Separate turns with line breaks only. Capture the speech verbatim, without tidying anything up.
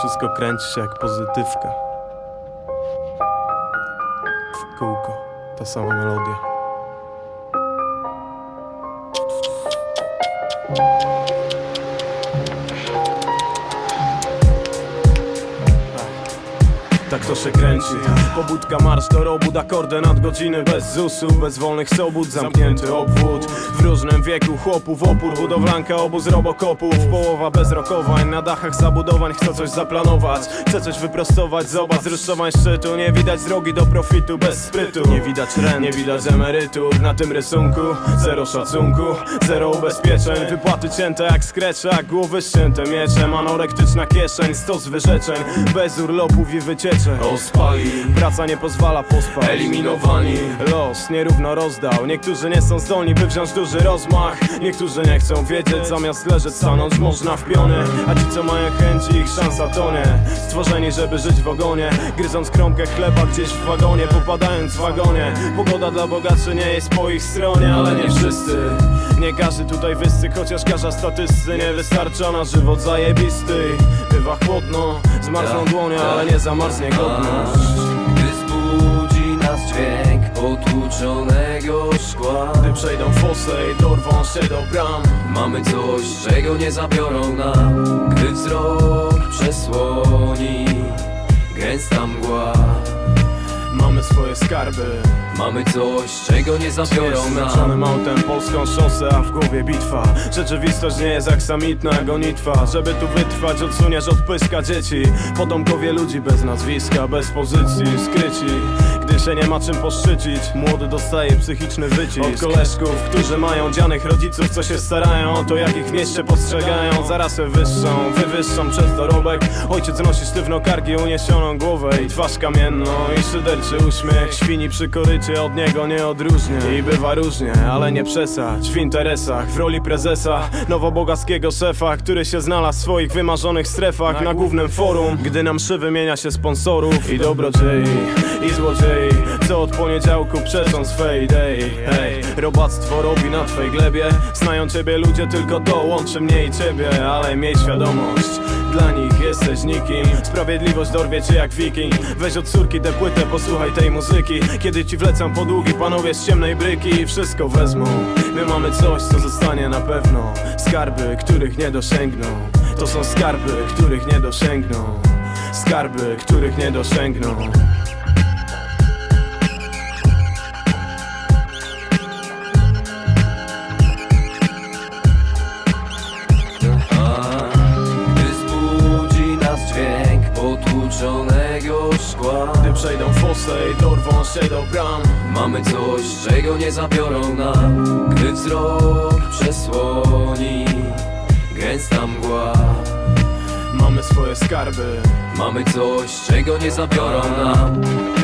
Wszystko kręci się jak pozytywka. W kółko, ta sama melodia. Tak to się kręci. Pobudka, marsz do robót, akordy nad godziny bez zusu, bez wolnych sobót, zamknięty obwód. W różnym wieku chłopów opór, budowlanka, obóz robokopów. Połowa bezrokowań, na dachach zabudowań. Chcę coś zaplanować, chcę coś wyprostować. Zobacz, z rusztowań szczytu, nie widać drogi do profitu bez sprytu. Nie widać rent, nie widać emerytur na tym rysunku. Zero szacunku, zero ubezpieczeń. Wypłaty cięte jak skrecze, głowy ścięte mieczem. Anorektyczna kieszeń, stos wyrzeczeń. Bez urlopów i wycieczeń. Ospali, praca nie pozwala pospać. Eliminowani, los nierówno rozdał. Niektórzy nie są zdolni, by wziąć duży rozmach. Niektórzy nie chcą wiedzieć, zamiast leżeć stanąć można w pionie. A ci co mają chęci, ich szansa tonie. Stworzeni, żeby żyć w ogonie, gryząc kromkę chleba gdzieś w wagonie, popadając w wagonie. Pogoda dla bogaczy nie jest po ich stronie, ale nie wszyscy. Nie każdy tutaj wysyk, chociaż każda statysty nie wystarcza na żywot zajebisty. Bywa chłodno, zmarzną dłonie, ale nie zamarznie godność.
Gdy zbudzi nas dźwięk potłuczonego szkła,
Gdy przejdą fosę i dorwą się do bram,
mamy coś, czego nie zabiorą nam. Gdy wzrok przesłoni gęsta mgła,
mamy swoje skarby.
mamy coś, czego nie zabiorą nam.
Zmęczonym autem polską szosę, a w głowie bitwa. Rzeczywistość nie jest aksamitna gonitwa. Żeby tu wytrwać, odsuniesz od pyska dzieci. Potomkowie ludzi bez nazwiska, bez pozycji, skryci. Gdy się nie ma czym poszczycić, młody dostaje psychiczny wycisk od koleżków, którzy mają dzianych rodziców, co się starają o to, jak ich w mieście postrzegają. Za rasę wyższą, wywyższą przez dorobek. Ojciec nosi sztywno kargi, uniesioną głowę i twarz kamienną i szyderczy uśmiech. Świni przy korycie, od niego nie odróżnię. I bywa różnie, ale nie przesadź. W interesach, w roli prezesa, nowobogackiego szefa, który się znalazł w swoich wymarzonych strefach na głównym forum. Gdy na mszy wymienia się sponsorów i dobrodziei, i złodziei, co od poniedziałku przeczą swej idei. Hej, robactwo robi na twej glebie. Znają ciebie ludzie, tylko to łączy mnie i ciebie. Ale miej świadomość, dla nich jesteś nikim. Sprawiedliwość dorwie cię jak wiking. Weź od córki tę płytę, posłuchaj tej muzyki. Kiedy ci wlecą podługi panowie z ciemnej bryki i wszystko wezmą. My mamy coś, co zostanie na pewno. Skarby, których nie dosięgną. To są skarby, których nie dosięgną. Skarby, których nie dosięgną.
Potłuczonego szkła,
Gdy przejdą fosę i dorwą się do bram,
mamy coś, czego nie zabiorą nam. Gdy wzrok przesłoni gęsta mgła,
mamy swoje skarby.
mamy coś, czego nie zabiorą nam.